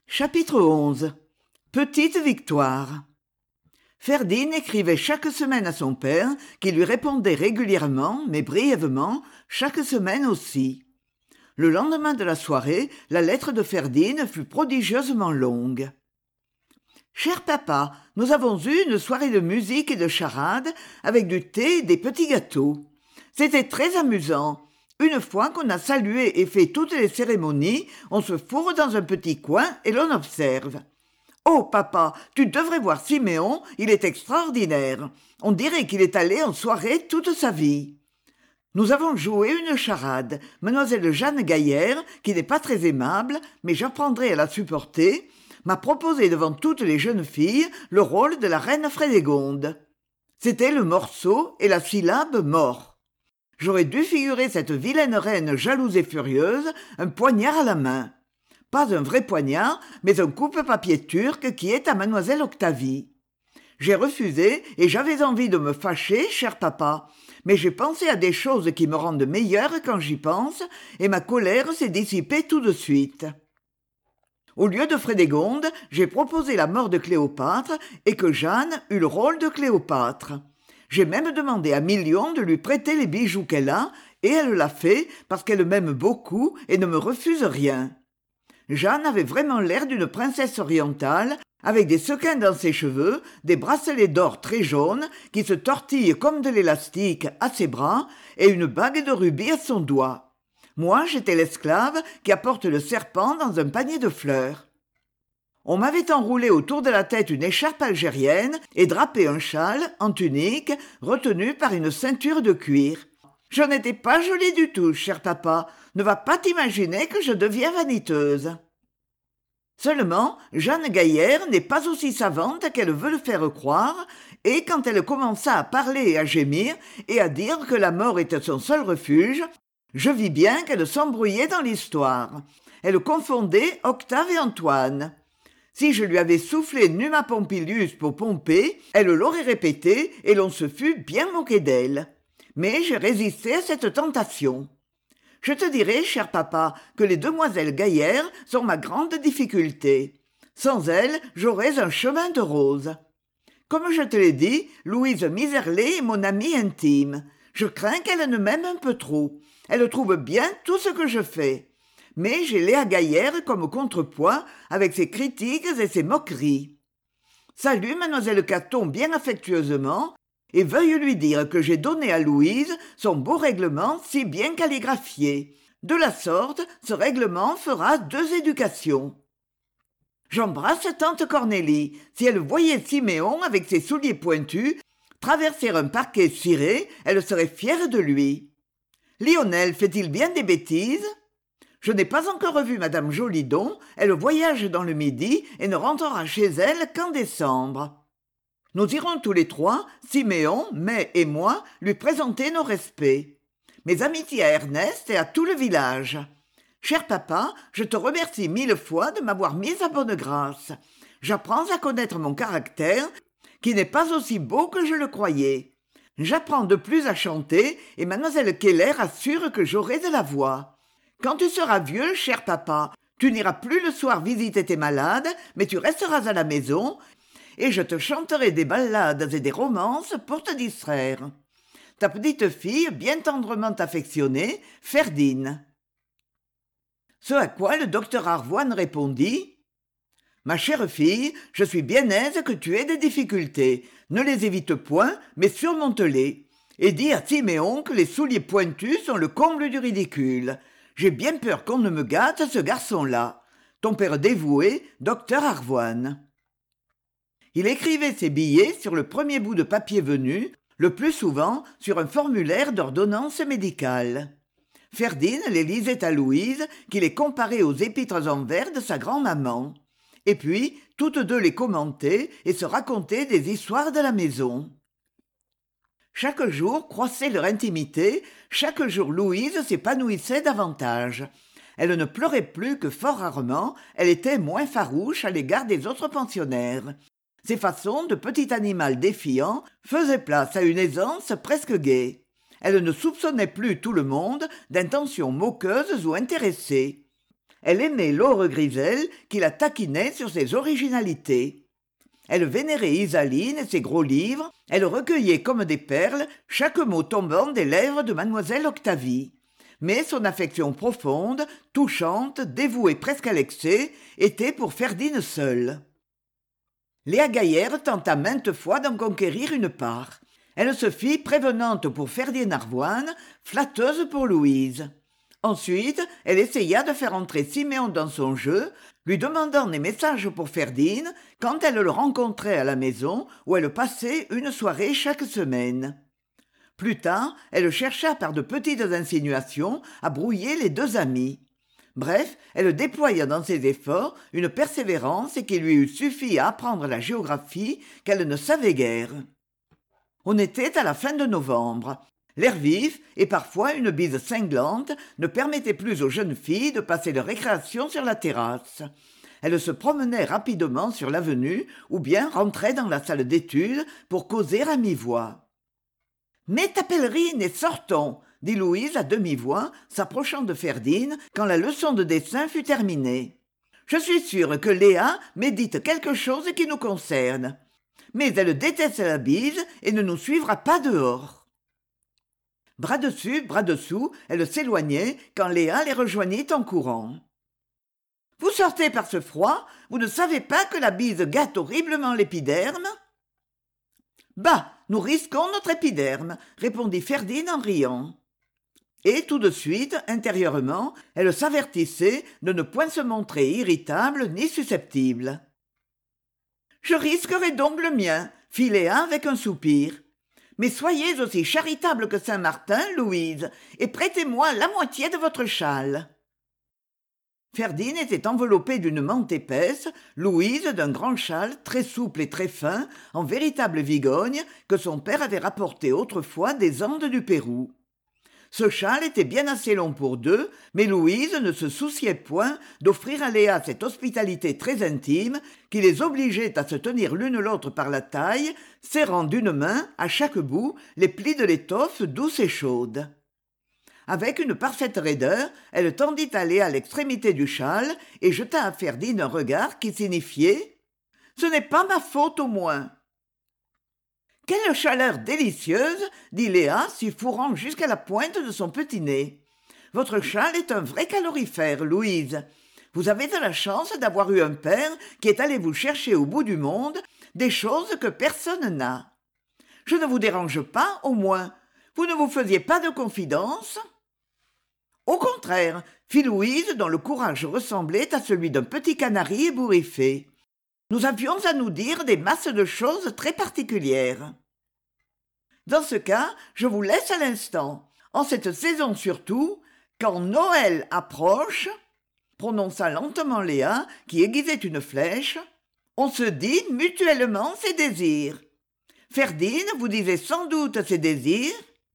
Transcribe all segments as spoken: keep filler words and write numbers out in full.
Chapitre onze. Petite victoire. Ferdinand écrivait chaque semaine à son père, qui lui répondait régulièrement, mais brièvement, chaque semaine aussi. Le lendemain de la soirée, la lettre de Ferdinand fut prodigieusement longue. Cher papa, nous avons eu une soirée de musique et de charades, avec du thé et des petits gâteaux. C'était très amusant. Une fois qu'on a salué et fait toutes les cérémonies, on se fourre dans un petit coin et l'on observe. Oh, papa, tu devrais voir Siméon, il est extraordinaire. On dirait qu'il est allé en soirée toute sa vie. Nous avons joué une charade. Mademoiselle Jeanne Gaillère, qui n'est pas très aimable, mais j'apprendrai à la supporter, m'a proposé devant toutes les jeunes filles le rôle de la reine Frédégonde. C'était le morceau et la syllabe mort. J'aurais dû figurer cette vilaine reine jalouse et furieuse, un poignard à la main. Pas un vrai poignard, mais un coupe-papier turc qui est à mademoiselle Octavie. J'ai refusé et j'avais envie de me fâcher, cher papa, mais j'ai pensé à des choses qui me rendent meilleure quand j'y pense, et ma colère s'est dissipée tout de suite. Au lieu de Frédégonde, j'ai proposé la mort de Cléopâtre et que Jeanne eut le rôle de Cléopâtre. J'ai même demandé à Million de lui prêter les bijoux qu'elle a, et elle l'a fait parce qu'elle m'aime beaucoup et ne me refuse rien. Jeanne avait vraiment l'air d'une princesse orientale, avec des sequins dans ses cheveux, des bracelets d'or très jaunes qui se tortillent comme de l'élastique à ses bras et une bague de rubis à son doigt. Moi, j'étais l'esclave qui apporte le serpent dans un panier de fleurs. On m'avait enroulé autour de la tête une écharpe algérienne et drapé un châle, en tunique, retenu par une ceinture de cuir. Je n'étais pas jolie du tout, cher papa. Ne va pas t'imaginer que je deviens vaniteuse. Seulement, Jeanne Gaillère n'est pas aussi savante qu'elle veut le faire croire, et quand elle commença à parler et à gémir, et à dire que la mort était son seul refuge, je vis bien qu'elle s'embrouillait dans l'histoire. Elle confondait Octave et Antoine. Si je lui avais soufflé Numa Pompilius pour Pompée, elle l'aurait répété et l'on se fût bien moqué d'elle. Mais j'ai résisté à cette tentation. Je te dirai, cher papa, que les demoiselles Gaillère sont ma grande difficulté. Sans elles, j'aurais un chemin de rose. Comme je te l'ai dit, Louise Miserlet est mon amie intime. Je crains qu'elle ne m'aime un peu trop. Elle trouve bien tout ce que je fais. Mais j'ai Léa Gaillère comme contrepoids avec ses critiques et ses moqueries. Salut mademoiselle Caton bien affectueusement, et veuille lui dire que j'ai donné à Louise son beau règlement si bien calligraphié. De la sorte, ce règlement fera deux éducations. J'embrasse tante Cornélie. Si elle voyait Siméon avec ses souliers pointus traverser un parquet ciré, elle serait fière de lui. Lionel fait-il bien des bêtises ? Je n'ai pas encore revu madame Jolidon, elle voyage dans le Midi et ne rentrera chez elle qu'en décembre. Nous irons tous les trois, Siméon, May et moi, lui présenter nos respects. Mes amitiés à Ernest et à tout le village. Cher papa, je te remercie mille fois de m'avoir mise à bonne grâce. J'apprends à connaître mon caractère, qui n'est pas aussi beau que je le croyais. J'apprends de plus à chanter et mademoiselle Keller assure que j'aurai de la voix. Quand tu seras vieux, cher papa, tu n'iras plus le soir visiter tes malades, mais tu resteras à la maison, et je te chanterai des ballades et des romances pour te distraire. Ta petite fille, bien tendrement affectionnée, Ferdinand. Ce à quoi le docteur Arvoine répondit « Ma chère fille, je suis bien aise que tu aies des difficultés. Ne les évite point, mais surmonte-les. Et dis à Siméon que les souliers pointus sont le comble du ridicule. J'ai bien peur qu'on ne me gâte, ce garçon-là. Ton père dévoué, docteur Arvoine. » Il écrivait ses billets sur le premier bout de papier venu, le plus souvent sur un formulaire d'ordonnance médicale. Ferdinand les lisait à Louise, qui les comparait aux épîtres en vers de sa grand-maman. Et puis, toutes deux les commentaient et se racontaient des histoires de la maison. Chaque jour croissait leur intimité, chaque jour Louise s'épanouissait davantage. Elle ne pleurait plus que fort rarement, elle était moins farouche à l'égard des autres pensionnaires. Ses façons de petit animal défiant faisaient place à une aisance presque gaie. Elle ne soupçonnait plus tout le monde d'intentions moqueuses ou intéressées. Elle aimait Laure Grisel, qui la taquinait sur ses originalités. Elle vénérait Isaline et ses gros livres, elle recueillait comme des perles chaque mot tombant des lèvres de mademoiselle Octavie. Mais son affection profonde, touchante, dévouée presque à l'excès, était pour Ferdine seule. Léa Gaillère tenta maintes fois d'en conquérir une part. Elle se fit prévenante pour Ferdinand Arvoine, flatteuse pour Louise. Ensuite, elle essaya de faire entrer Siméon dans son jeu, lui demandant des messages pour Ferdine quand elle le rencontrait à la maison où elle passait une soirée chaque semaine. Plus tard, elle chercha par de petites insinuations à brouiller les deux amis. Bref, elle déploya dans ses efforts une persévérance qui lui eût suffi à apprendre la géographie qu'elle ne savait guère. On était à la fin de novembre. L'air vif et parfois une bise cinglante ne permettaient plus aux jeunes filles de passer leur récréation sur la terrasse. Elles se promenaient rapidement sur l'avenue ou bien rentraient dans la salle d'études pour causer à mi-voix. « Mets ta pèlerine et sortons !» dit Louise à demi-voix, s'approchant de Ferdine quand la leçon de dessin fut terminée. « Je suis sûre que Léa médite quelque chose qui nous concerne. Mais elle déteste la bise et ne nous suivra pas dehors. » Bras dessus, bras dessous, elle s'éloignait quand Léa les rejoignit en courant. « Vous sortez par ce froid, vous ne savez pas que la bise gâte horriblement l'épiderme ?»« Bah, nous risquons notre épiderme, » répondit Ferdine en riant. Et tout de suite, intérieurement, elle s'avertissait de ne point se montrer irritable ni susceptible. « Je risquerai donc le mien, » fit Léa avec un soupir. « Mais soyez aussi charitable que Saint-Martin, Louise, et prêtez-moi la moitié de votre châle. » Ferdine était enveloppée d'une mante épaisse, Louise d'un grand châle très souple et très fin, en véritable vigogne, que son père avait rapporté autrefois des Andes du Pérou. Ce châle était bien assez long pour deux, mais Louise ne se souciait point d'offrir à Léa cette hospitalité très intime qui les obligeait à se tenir l'une l'autre par la taille, serrant d'une main, à chaque bout, les plis de l'étoffe douce et chaude. Avec une parfaite raideur, elle tendit à Léa l'extrémité du châle et jeta à Ferdine un regard qui signifiait « Ce n'est pas ma faute au moins !» « Quelle chaleur délicieuse !» dit Léa, s'y fourrant jusqu'à la pointe de son petit nez. « Votre châle est un vrai calorifère, Louise. Vous avez de la chance d'avoir eu un père qui est allé vous chercher au bout du monde des choses que personne n'a. Je ne vous dérange pas, au moins. Vous ne vous faisiez pas de confidences ?»« Au contraire, » fit Louise, dont le courage ressemblait à celui d'un petit canari ébouriffé. Nous avions à nous dire des masses de choses très particulières. Dans ce cas, je vous laisse à l'instant. En cette saison surtout, quand Noël approche, prononça lentement Léa, qui aiguisait une flèche, on se dit mutuellement ses désirs. Ferdine vous disait sans doute ses désirs.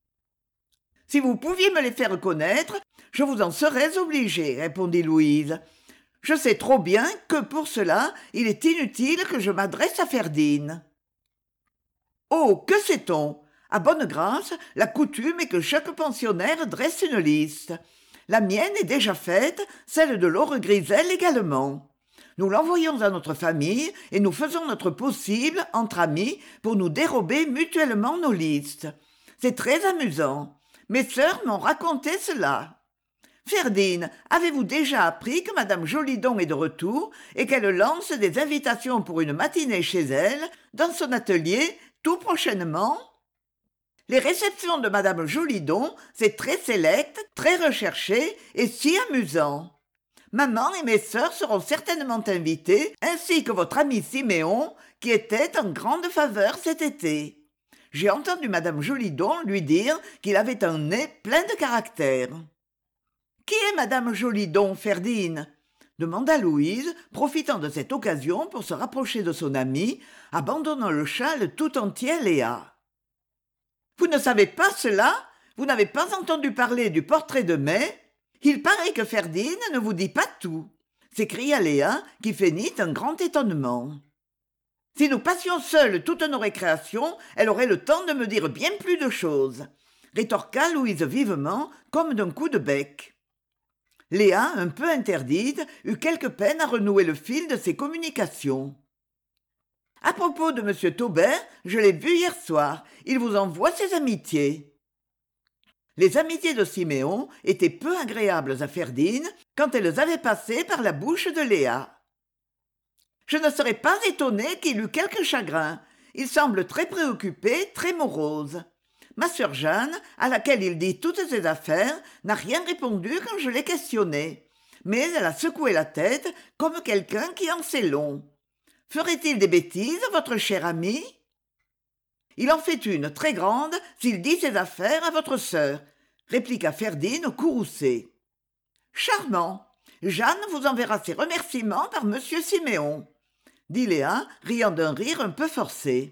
Si vous pouviez me les faire connaître, je vous en serais obligée, répondit Louise. Je sais trop bien que pour cela, il est inutile que je m'adresse à Ferdine. Oh, que sait-on ? À bonne grâce, la coutume est que chaque pensionnaire dresse une liste. La mienne est déjà faite, celle de Laure Grisel également. Nous l'envoyons à notre famille et nous faisons notre possible, entre amis, pour nous dérober mutuellement nos listes. C'est très amusant. Mes sœurs m'ont raconté cela. Ferdine, avez-vous déjà appris que madame Jolidon est de retour et qu'elle lance des invitations pour une matinée chez elle, dans son atelier, tout prochainement ? Les réceptions de madame Jolidon, c'est très sélect, très recherché et si amusant. Maman et mes sœurs seront certainement invitées, ainsi que votre ami Siméon, qui était en grande faveur cet été. J'ai entendu madame Jolidon lui dire qu'il avait un nez plein de caractère. « Qui est madame Jolidon, Ferdine ?» demanda Louise, profitant de cette occasion pour se rapprocher de son amie, abandonnant le châle tout entier à Léa. « Vous ne savez pas cela ? Vous n'avez pas entendu parler du portrait de mai ? Il paraît que Ferdine ne vous dit pas tout !» s'écria Léa, qui feignit un grand étonnement. « Si nous passions seules toutes nos récréations, elle aurait le temps de me dire bien plus de choses !» rétorqua Louise vivement, comme d'un coup de bec. Léa, un peu interdite, eut quelque peine à renouer le fil de ses communications. « À propos de M. Taubert, je l'ai vu hier soir. Il vous envoie ses amitiés. » Les amitiés de Siméon étaient peu agréables à Ferdine quand elles avaient passé par la bouche de Léa. « Je ne serais pas étonnée qu'il eût quelque chagrin. Il semble très préoccupé, très morose. Ma sœur Jeanne, à laquelle il dit toutes ses affaires, n'a rien répondu quand je l'ai questionnée. Mais elle a secoué la tête comme quelqu'un qui en sait long. Ferait-il des bêtises, votre cher ami ? Il en fait une très grande s'il dit ses affaires à votre sœur, répliqua Ferdine courroucée. Charmant. Jeanne vous enverra ses remerciements par monsieur Siméon, dit Léa, riant d'un rire un peu forcé.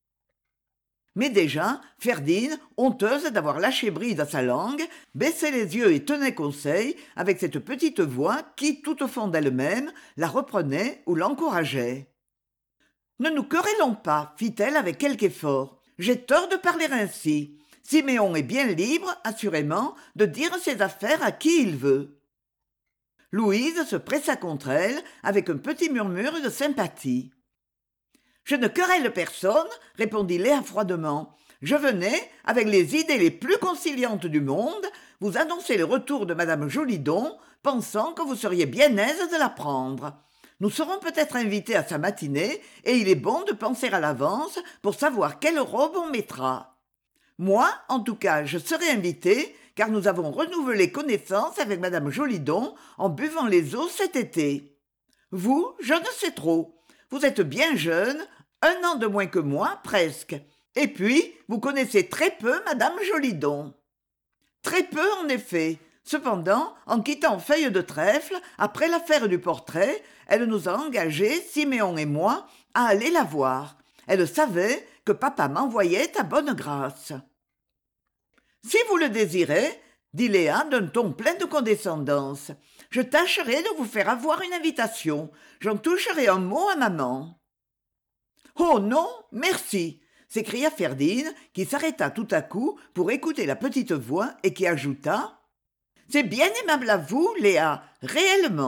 Mais déjà, Ferdine, honteuse d'avoir lâché bride à sa langue, baissait les yeux et tenait conseil avec cette petite voix qui, tout au fond d'elle-même, la reprenait ou l'encourageait. « Ne nous querellons pas, fit-elle avec quelque effort. J'ai tort de parler ainsi. Siméon est bien libre, assurément, de dire ses affaires à qui il veut. » Louise se pressa contre elle avec un petit murmure de sympathie. « Je ne querelle personne, répondit Léa froidement. Je venais, avec les idées les plus conciliantes du monde, vous annoncer le retour de madame Jolidon, pensant que vous seriez bien aise de l'apprendre. Nous serons peut-être invités à sa matinée, et il est bon de penser à l'avance pour savoir quelle robe on mettra. Moi, en tout cas, je serai invitée, car nous avons renouvelé connaissance avec madame Jolidon en buvant les eaux cet été. Vous, je ne sais trop. Vous êtes bien jeune, un an de moins que moi, presque. Et puis, vous connaissez très peu madame Jolidon. » Très peu, en effet. Cependant, en quittant Feuille de Trèfle, après l'affaire du portrait, elle nous a engagés, Siméon et moi, à aller la voir. Elle savait que papa m'envoyait à bonne grâce. « Si vous le désirez, dit Léa d'un ton plein de condescendance, je tâcherai de vous faire avoir une invitation. J'en toucherai un mot à maman. »« Oh non, merci !» s'écria Ferdine, qui s'arrêta tout à coup pour écouter la petite voix et qui ajouta « C'est bien aimable à vous, Léa, réellement. »